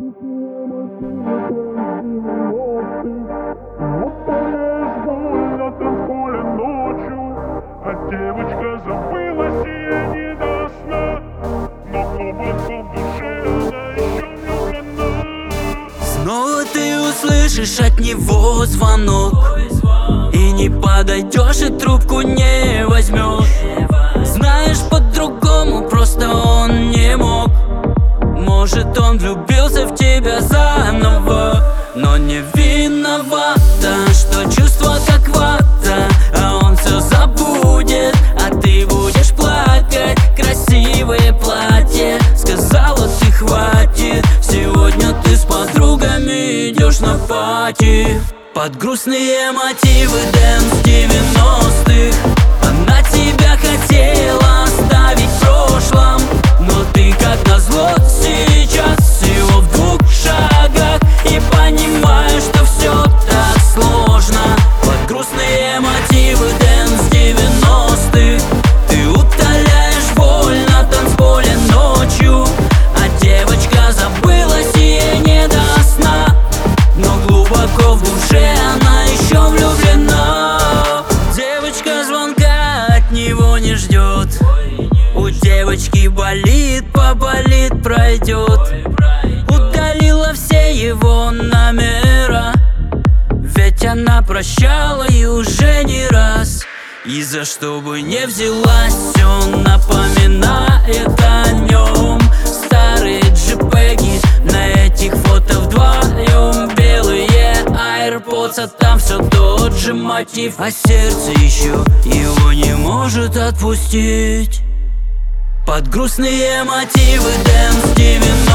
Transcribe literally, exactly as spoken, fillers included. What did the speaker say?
Девочка забылась, и я не до сна, но глубоко в душе она еще влюблена. Снова ты услышишь от него звонок, и не подойдешь, и трубку не возьмешь. Знаешь, по-другому просто он не мог. Может, он влюбился в тебя заново, но не виновата, что чувства как вата. А он все забудет, а ты будешь плакать. Красивое платье, сказала ты хватит. Сегодня ты с подругами идешь на пати под грустные мотивы дэнс девяностых. Она тебя хотела оставить в прошлом, но ты как назло сейчас всего в двух шагах. И понимаешь, что все так сложно. Под грустные мотивы дэнс девяностых ты утоляешь боль на танцполе ночью. А девочка забылась, и ей не до сна, но глубоко в душе она еще влюблена. Девочка звонка от него не ждет. У девочки болит, поболит, пройдет. Удалила все его номера, ведь она прощала и уже не раз. И за что бы не взялась, он напоминает о нем. Старые джипеги, на этих фото вдвоем. Белые AirPods, а там все тот же мотив. А сердце еще его не может отпустить. Под грустные мотивы дэнс девяностых